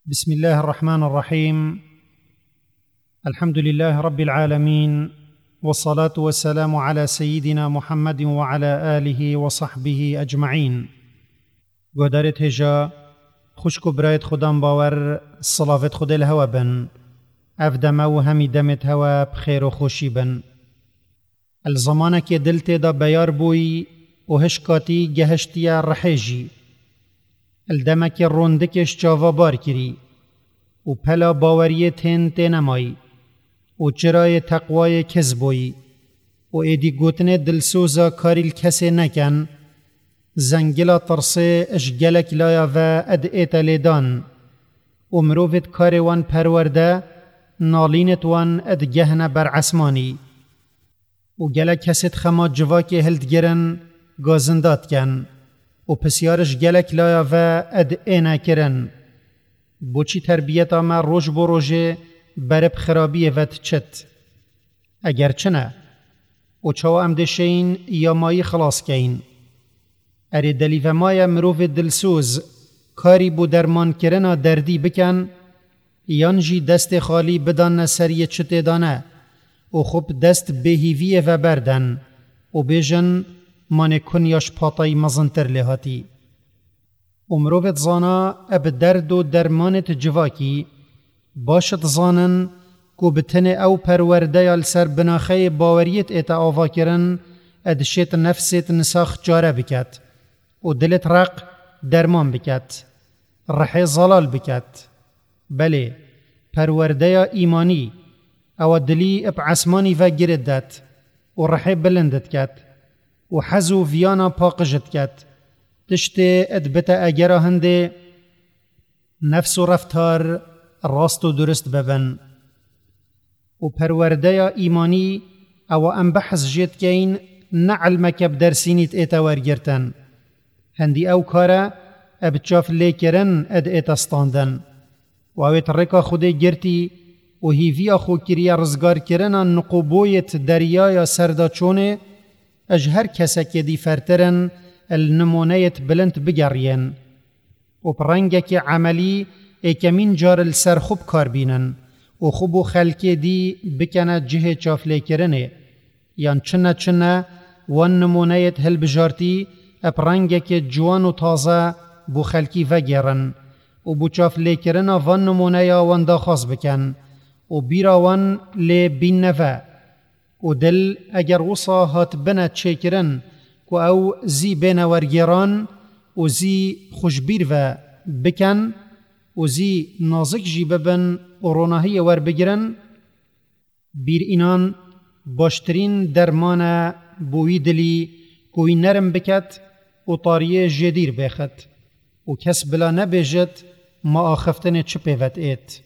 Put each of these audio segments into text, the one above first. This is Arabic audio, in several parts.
بسم الله الرحمن الرحيم. الحمد لله رب العالمين، والصلاة والسلام على سيدنا محمد وعلى آله وصحبه أجمعين. گودارت هجا خوشکو برایت خودم باور صلاوت خود الهوا بن افدم و همی دمت هوا بخیر و خوشی بن. الزمانه که دلت دا بیار بوی و هشکاتی گهشتی رحیجی، الدمک روندکش جاوا بار کری و پلا باوری تین تینمایی و چرای تقوای کذبوی و ایدی گوتن دلسوزا کاری کسی نکن، زنگلا ترسه اشگلک لایا و اد ایتا لیدان و مروفت کاروان پرورده نالینت وان اد گهنه بر عسمانی و گلک کسیت خما جوا که هلد گرن گازندات کن و پسیارش گلک لایا و اد اینا کرن. بوچی تربیتا ما روش بو روژه برب خرابی وقت چت اگر چنه و چاو امدشین یا مایی خلاص کین. اری دلیف مای مروف دلسوز کاری بو درمان کرنا دردی بکن، یانجی دست خالی بدان سریع چت دانه و خوب دست بهیویه و بردن و بیجن من کنیاش پاتای مزنتر لحاتی. مروفت زانا اب درد و درمانت جواکی باشد زانن کو بتن او پرورده یال سر بناخه باوریت ایتا آوا کرن ادشت نفست نساخ جاره بکت و دلت رق درمان بکت، رحی زلال بکت. بله پرورده یا ایمانی او دلی اب عسمانی و گرد دت و رحی بلندت کت و حزو ویانا پاقجت کت. تشته ادبت اگر هنده نفس و رفتار راست و درست ببن و پرورده یا ایمانی او ام بحث جید کین نعلمک بدرسینیت ایتا ورگرتن هندی او کارا اب چاف لیکرن اد ایتا ستاندن و اویت رکا خوده گرتی و هیوی اخو کریا رزگار کرن نقوبویت دریای سردا چونه اجهر کسا که دی فرترن النمونيت بلند بگرین و پرنگک عملی ایکمین جار السر خوب کار بینن و خوب و خلکی دی بکنه جه چافلی کرنه یان چنه وان نمونيت هل بجارتی اپرنگک جوان و تازه بو خلکی وگرن و بو چافلی کرنه وان نمونیا وان دا خاص بکن و بیرا وان لی بین نفه و دل اگر وصا هات بنا چکرن و او زی بین ورگیران و زی خوشبیر و بکن و زی نازک جی ببن و روناهی ور بگیرن، بیر اینان باشترین درمان بوی دلی کوی نرم بکت و طاریه جدیر بخت و کس بلا نبیجت ما آخفتن چپه وت ایت.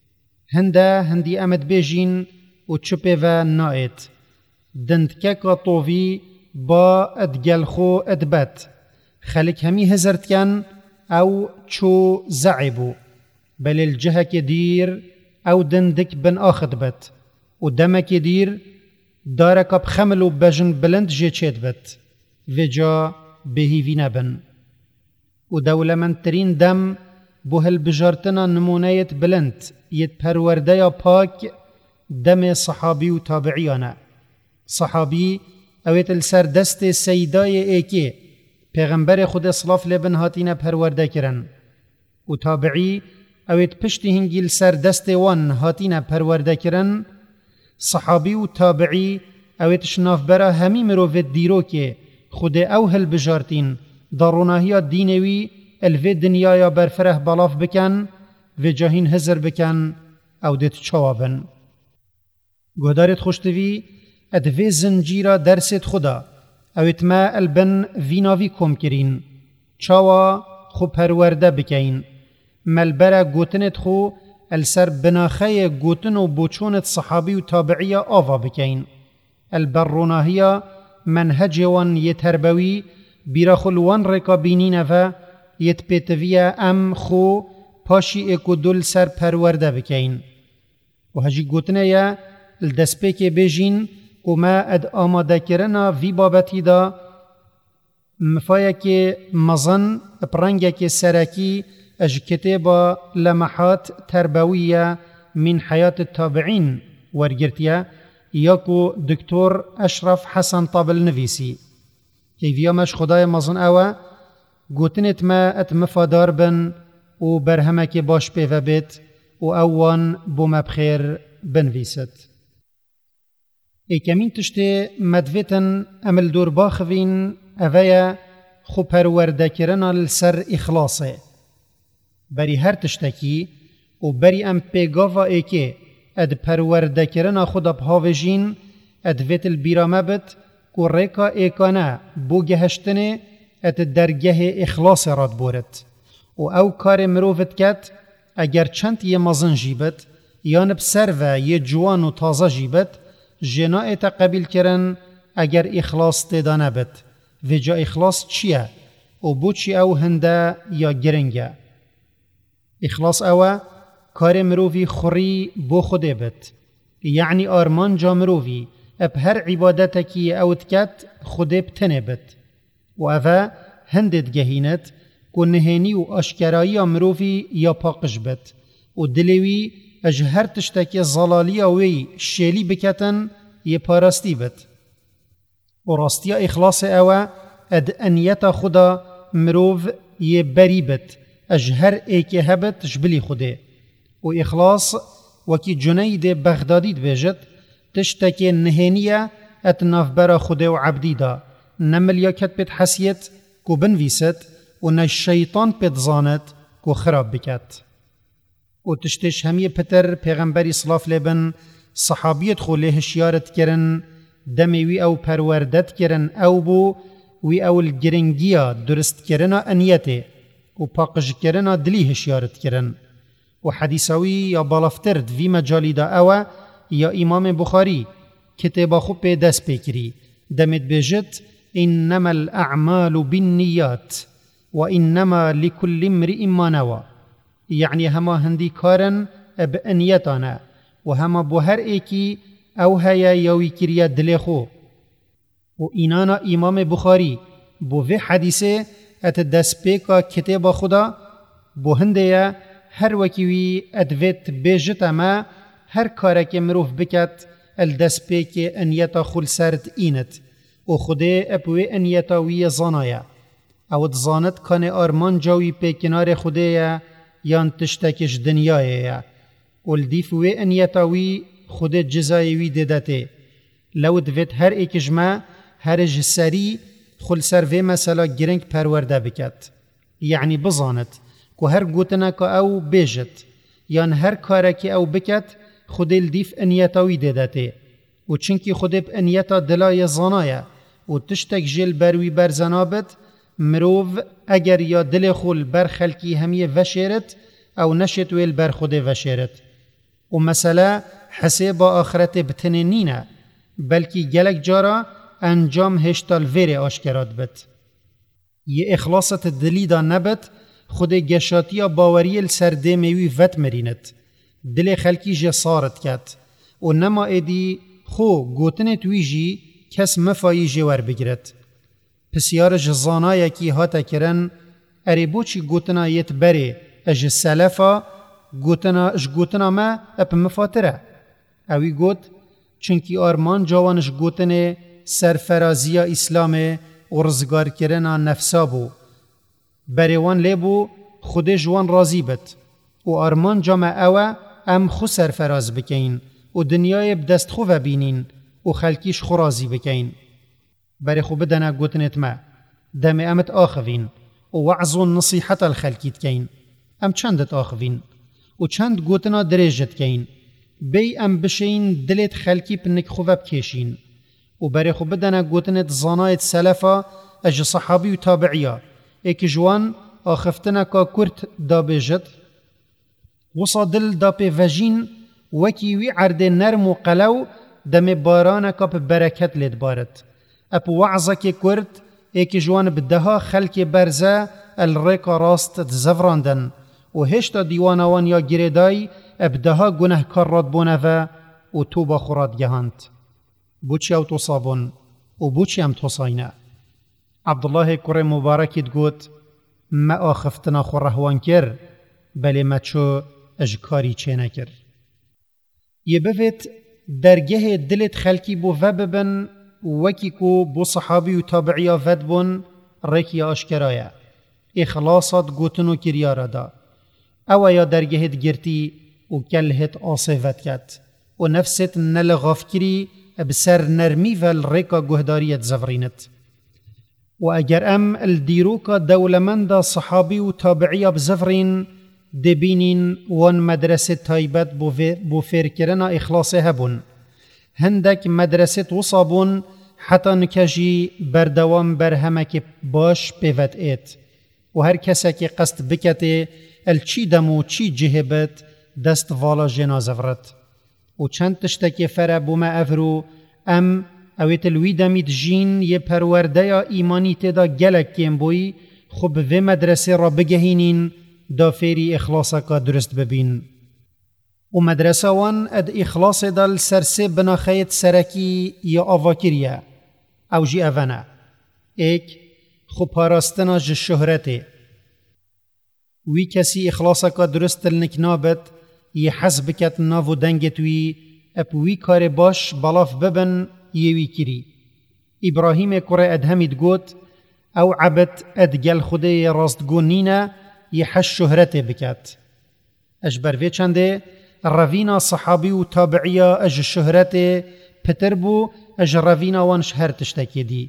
هندی امد بیجین و چپه و نایت دندکه طووی با ادگل خو ادبت خلق همی هزرت کن او چو زعبو بل الجهه که دیر او دندک بن آخد بت و دمه که دیر دارک بخمل و بجن بلند جه چید بت و جا بهیوی نبن و دولمندترین دم بو هل بجارتنا نمونیت بلند ید پرورده یا پاک دم صحابی و تابعیانه. صحابی اویت السر دست سیدای ایکی پیغمبر خود صلاف لبن هاتین پرورده کرن و تابعی اویت پشتی هنگیل سر دست وان هاتین پرورده کرن. صحابی و تابعی اویت شناف برا همی مروفت دیرو که خود او هل بجارتین داروناهی دینوی الوی دنیای برفره بلاف بکن و جاهین هزر بکن او دیت چوابن. گودارت خوشتوی ادوی زنجیرا درست خدا اویت ما البن ویناوی کم کرین چاوا خو پرورده بکین ملبرا گوتنت خو السر بناخه گوتن و بوچونت صحابی و تابعی آوا بکین. البروناهی منهج وان یتربوی بیرا خلوان رکابینین و یتپیتوی ام خو پاشی اکو دل سر پرورده بکین و هجی گوتنه یا الدسپه که بیجین و ما اد آماده کرنا وی بابتی دا مفایه که مزن پرنگه که سرکی اج كتابة لمحات تربوية من حياة التابعين ورگرتيا ياكو دكتور أشرف حسن طابل نفيسي كيفيا مش خدای مزن اوه گوتنت ما ات مفادار بن و برهمك باش بيفا بيت و اوان بوما بخير بنویست. ای کمین تشتی مدویتن امل دور باخوین اوه خو پرورده کرنا لسر اخلاصه. بری هر تشتکی و بری ام پیگاوا ایکه اد پرورده کرنا خدا بهاوجین ادویت البیرامه بد که ریکا ایکانه بو گهشتنه اد درگه اخلاص راد بورد. و او کار مروفت کت اگر چند یه مزن جیبت یان بسر و یه جوان و تازه جیبت جناء تقبیل کرن اگر اخلاص تدانه بد و جا اخلاص چیه و بو چی او هنده یا گرنگه. اخلاص اوه کار مروفی خوری بو خوده بد یعنی آرمان جا مروفی اب هر عبادتکی او تکت خوده بتنه بد و اوه هندت گهینت که نهینی و اشکرایی مروفی یا پاقش بد و دلوی اج هر تشتکی زلالی اوی شیلی بکتن یه پارستی بد و راستیا اخلاص اوه اد انیت خدا مروف یه بری بد اج هر ایک هبت جبلی خوده و اخلاص وکی جنید بغدادی بجد تشتکی نهینیه ات نافبرا خوده و عبدی دا نملیا کت بید حسیت کو بنویست و نه شیطان پید زاند کو خراب بکت. و تشتش همی پتر پیغمبری صلاف لبن صحابیت خو له شیارت کرن دمی وی او پروردت کرن او بو وی او الگرنگیا درست کرنا انیته و پاقش کرنا دلی هشیارت کرن. و حدیثاوی یا بالافترد وی مجالی دا اوه یا امام بخاری کتابا خو پی دست پیکری دمت بجد انما الاعمال بالنیات و انما لكل امرئ ما نوى یعنی هما هندی کارن بانیتانه و هما بو هر ایکی او هیا یوی کریا دل خو. و اینانا امام بخاری بو وی حدیثه ات دست پیکا کتابا خدا بو هنده هر وکیوی ادویت بیجت اما هر کارک مروف بکت الدست پیک انیتا خل سرد اینت و خوده اپوی انیتا وی زانایا او دزانت کان آرمان جاوی پی کنار خوده یان تشتکش دنیایه و الدیف وی انیتا وی خوده جزای وی دیدته لو دوید هر ایکجما هر جسری خل سر وی مثلا گرنگ پرورده بکت یعنی بزانت که هر گوتنا که او بیجت یان هر کارکی او بکت خود الدیف انیتاوی دیدته و چنکی خود ب انیتا دلای زانایه و تشتک جل بروی برزنابت مروف اگر یا دل خول بر خلکی همیه وشیرت او نشت ویل بر خود وشیرت و مثلا حساب آخرت بتنینینه بلکی گلک جارا انجام هشتال ویر آشکرات بت. یه اخلاصت دلی دا نبت خود گشاتی باوری السرده میوی وط مرینت دل خلکی جه سارت کت و نما ایدی خو گوتن توی جی کس مفایی جوار بگرد. پسیار جزانای کی هاتا کرن اری بوچی گوتنا یت بری اج سلفا گوتنا ما اپ مفاتره اوی گوت چنکی آرمان جوانش گوتن سرفرازی اسلام و رزگار کرنا نفسا بو بریوان لیبو خود جوان راضی بد و آرمان جامع اوه ام خو سرفراز بکین و دنیای بدست خو بینین و خلکیش خو راضی بکین بری خو بدنا گوتنت ما دم امت آخوین و وعظو نصیحت الخلکیت کین ام چندت آخوین و چند گوتنا دریجت کین بی ام بشین دلت خلکی پنک خو بکشین و بری خو بدنا گوتنت زانایت سلفا اج صحابی و تابعیا ایک جوان آخفتنا کا کرت دا بیجت وصا دل دا پی وجین وکی وی عرد نرم و قلو دم بارانا کا پی برکت لید بارد اپ وعظا که کرد ایک جوان بدها خلق برزه الریکا راست زفراندن و هشتا دیوانوان یا گریدای ابدها گناه کار راد بونه و توبا خوراد گهاند بوچی او تصابون و بوچی ام تصاینه عبدالله کره مبارکت گوت ما آخفتنا خو رهوان کر بله مچو اجکاری چه نکر. یه بفت درگه دلت خلکی بو وببن وکی کو بو صحابی و تابعی آفد بون ریکی آشکرایا اخلاصات گوتنو کریارا دا او یا درگهت گرتی و کلهت آصفت کت و نفست نلغاف کری بسر نرمی و الریکا گهداریت زفرینت و اگر ام الدیروکا دولمند صحابی و تابعی بزفرین دبینین وان مدرسه تایبت بو فیرکرنا اخلاص هبون هندک مدرسه وصابون حتی نکجی بردوام برهمک باش پیوت ایت و هر کسی که قصد بکته الچی دمو چی جهبت دست والا جنازه ورد و چند تشتکی فره بوما افرو ام اویت الوی دمید جین یه پرورده یا ایمانی تیدا گلک کم بوی خوب و مدرسه را بگهینین دا فیری اخلاصا کا درست ببین و مدرسه وان اد اخلاص دل سرسه بناخیت سرکی یا آواکریه او جی اوانه ایک خوب پاراستنا جه شهرته وی کسی اخلاصا کا درست النکنابت یه حزب کت ناو دنگت وی اپ وی کار باش بلاف ببن یه وی کری ابراهیم کره ادهمید گوت او عبد ادگل خوده راستگون نینه یه حش شهرته بکت اجبر وی چنده روینا صحابی و تابعیا اج شهرته پتر بو اج روینا وان شهر تشتکی دی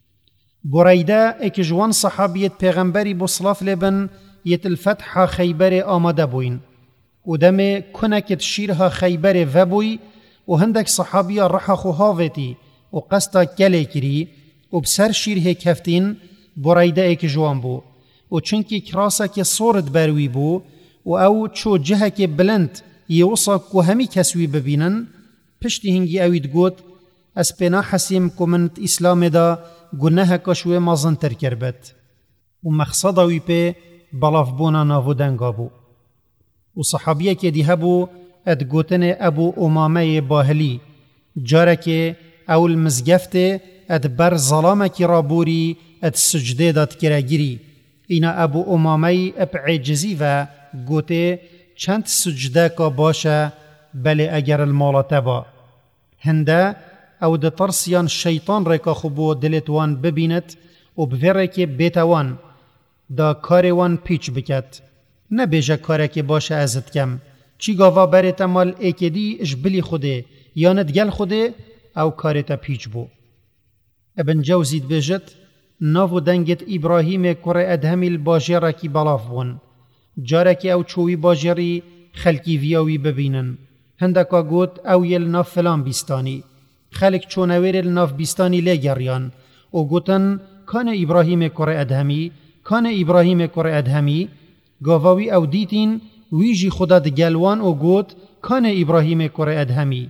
بریده اک جوان صحابیت پیغمبری بو صلاف لبن یت الفتح خیبر آماده بوین و دم کنکت شیرها خیبر و بوی و هندک صحابیا رحا خوهاوتی و قستا کلی کری و بسر شیره کفتین بریده اک جوان بو و چونکی کراسا که صورت بروی بو و او چو جهه که بلند یوصا که همی کسوی ببینن پشتی هنگی اوید گوت از پینا حسیم که منت اسلام دا گناه کشوی مازن تر کربت و مقصد اوی پی بلاف بونا ناو دنگا بو و صحابیه که دیه بو اد گوتن ابو امامه باهلی جاره که اول مزگفت اد بر ظلامه کی رابوری اد سجده داد کراگیری اینا ابو امامه اب عجزی و گوته چند سجده که باشه بله اگر المالته با هنده او ده ترسیان شیطان ریکا خوبو دلتوان ببیند و بوره که بیتوان دا کاروان پیچ بکت نبیجه کاره که باشه ازت کم چی گاوا برت مال ایکدی اجبلی خوده یا ندگل خوده او کارتا پیچ بو ابن جوزید بیجت ناو دنگت ابراهیم کره ادهمی الباجره کی بلاف بون جاره که او چوی باجری خلکی ویاوی ببینن هندکا گوت او یل ناف فلان بیستانی خلق چونویر الناف بیستانی لگریان و گوتن کان ابراهیم کره ادهمی کان ابراهیم کره ادهمی گاواوی او دیتین ویجی خدا دگلوان و گوت کان ابراهیم کره ادهمی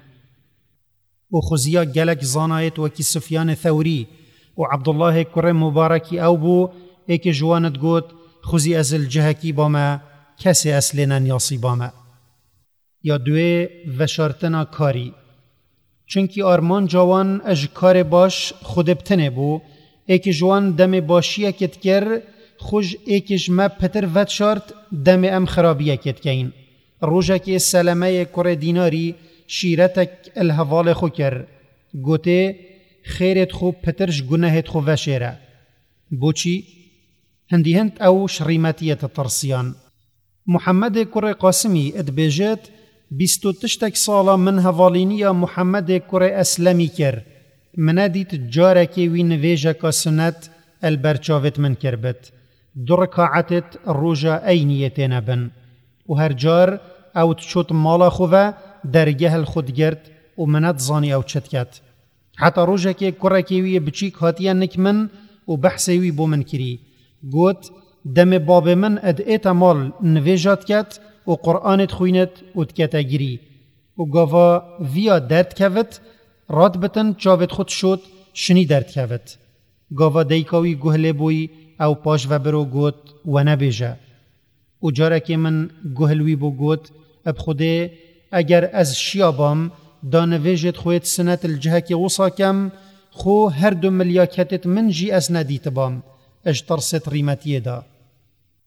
و خزیا گلک زانایت وکی سفیان ثوری و عبدالله کره مبارکی او بو ایک جوانت گوت خوزی از الجهکی با ما کسی اصلنا نیاسی با ما یا دوی وشارتنا کاری چونکی آرمان جوان اج کار باش خود بتنه بو ایک جوان دم باشیه کت کر خوش ایکش ما پتر ود شارت دم ام خرابیه کت کین روژه که سلمه کره دیناری شیرتک الهوال خو کر گوته خیرت خو پترش گناهت خو وشیره بوچی هندی هند او شریمتیت ترسیان محمد کره قاسمی ادبیجت 28 ساله من هوالینیا محمد کره اسلمی کر من دیت جاره که وی نویجه که سنت البرچاوت من کربت درکاعتت روژا اینیتین بن و هر جار او تشوت مالا خواه درگه الخود گرد و منت زانی او چت کت حتی روژا که کره که وی بچیک هاتیا نکمن و بحثی وی بو من کری گوت دم باب من ادعیت مال نویجات کت و قرآنت خوینت و تکتا گیری و گاوا ویا درد کهوت راد بتن چاوت خود شد شنی درد کهوت گاوا دیکاوی گهله بوی او پاش و برو گوت و نبیجه و جاره که من گهلوی بو گوت اب خوده اگر از شیابام دا نویجت خویت سنت الجهه که وصا کم خو هر دو ملیاکتت من جی از ندیت بام اج ترست ریمتیه دا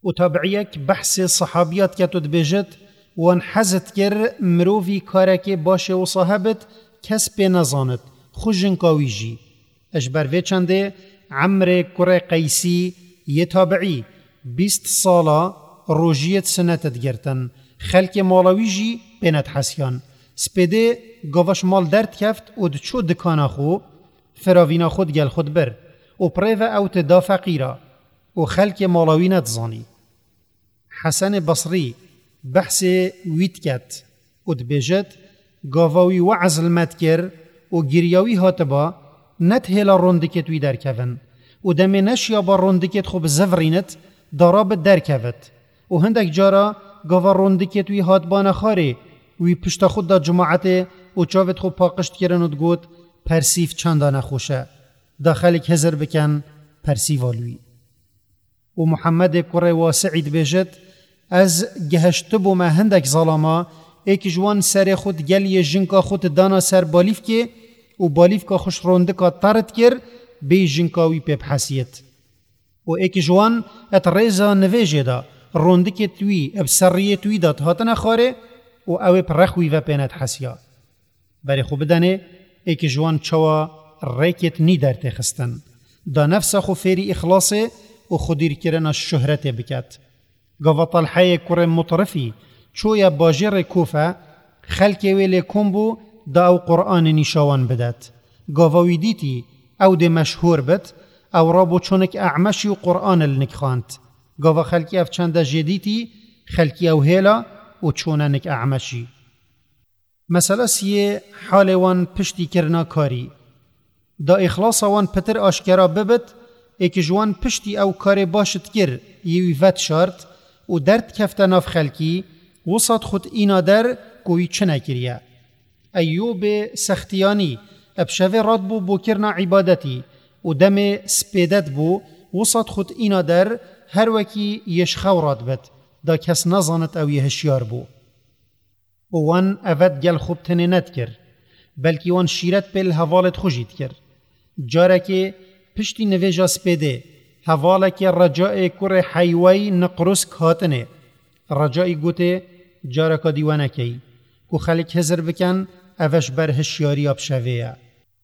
و تابعیک بحث صحابیات که تود بیجت وان حزت کر مروفی کارک باشه و صاحبت کس پی نزاند خوشن کاویجی اجبر وی چنده عمر کره قیسی یه تابعی 20 سالا روژیت سنت دگرتن خلک مالاویجی بینت حسیان سپیده گواش مال درد کفت و دچو دکانا خو فراوینا خود گل خود بر و پریو اوت دا فقیرا و خلک مالاوی ندزانی حسن بصری بحث وید کت و دبیجت گاواوی وعز المدکر و گریاوی هاتبا نت هلا روندکت وی درکفن و دمی نشیا با روندکت خوب زفرینت داراب درکفت و هندک جارا گاوا روندکت وی هاتبان خاره وی پشت خود دا جماعت و چاوت خوب پاقشت کرن و دگوت پرسیف چندانه خوشه داخلک هزر بکن پرسیوالوی و محمد کره واسعید بیجت از گهشت بو ما هندک ظالما ایک جوان سر خود گلی جنکا خود دانا سر بالیف که و بالیف که خوش روندکا تارت کر بی جنکاوی پیب حسیت و ایک جوان ات ریزا نویجه دا روندک توی اب سریه توی دا تهاتن خاره و او پرخوی و پینت حسیا بری خوب دانه ایک جوان چوا ریکت نی در تخستن دا نفس خو فیری اخلاصه و خودیر کرن شهرت بکت گاوا طلحه کره مطرفی چویا باجر کوفه خلک ویل کومبو دا او قرآن نشاوان بدت گاواوی دیتی او ده مشهور بد او رابو چونک اعمشی و قرآن النکخانت گاوا خلکی اف چند جدیتی خلکی او هیلا و چوننک اعمشی مثلا سیه حال وان پشتی کرنا کاری دا اخلاص وان پتر آشکرا ببد ایک جوان پشتی او کار باشد کر یوی وط شارت و درد کفته ناف خلکی وسط خود اینا در کوی چنه کریه ایوب سختیانی ابشوه راد بو کرنا عبادتی و دم سپیدت بو وسط خود اینا در هر وکی یشخو راد بد دا کس نزانت او یهشیار بو و وان اوید گل خوب تنه ند کر بلکی وان شیرت پیل حوالت خوشید کر جاره که پشتی نویجا سپیده حواله که رجاء کر حیوی نقرس کاتنه رجائی گوته جاره که دیوانه کی که خلق هزر بکن اوش بر هشیاری ابشویه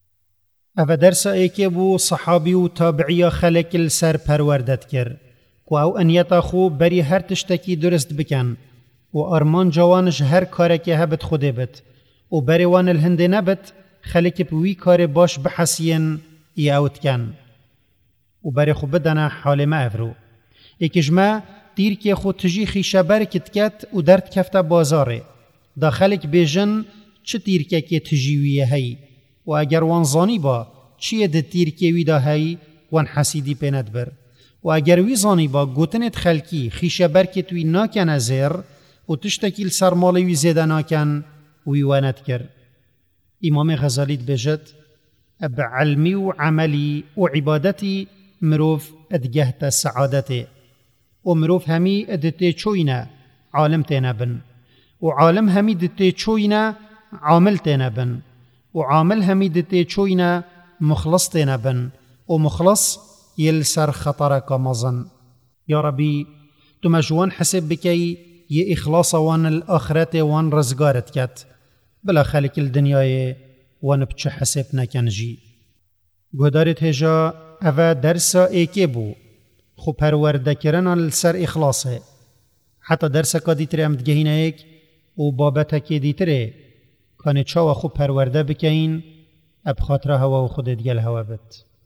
او درس ایکه بو صحابی و تابعی خلق السر پروردت کر که او انیتا خو بری هر تشتکی درست بکن و ارمان جوانش هر کاره که هبت خوده بد و بری وان الهنده نبت خلق بوی کار باش بحسین یاوت کن و بری خو بدنه حال ما افرو ایکجمه دیر که خود تجی خیشه برکت کت و درد کفته بازاره دا خلق بیجن چه تیر که تجیویه هی و اگر وان با چیه ده تیر که وی دا هی وان حسیدی پیند بر و اگر وی زانی با گوتنت خلقی خیشه برکت وی ناکن ازیر و تشتکیل سرمالی وی زیده ناکن وی وانت کر امام غزالیت بیجد اب علمی و عملی و عبادتی مروف ادگهت سعادته و مروف همی ادته چوینه عالم تینا بن و عالم همی دته چوینه عامل تینا بن و عامل همی دته چوینه مخلص تینا بن و مخلص یل سر خطرک مزن یا ربی تو مجوان حسب بکی ی اخلاص وان الاخرت وان رزگارت کت بلا خلق الدنیای وان بچه حسب نکنجی گودارت هجا اوه درسا ایکی بو خو پرورده کرن لسر اخلاصه حتی درسا که دیتره امدگهینه ایک و بابتا که دیتره کانه چاو خو پرورده بکین اب خاطره هوا و خودت گل هوا بد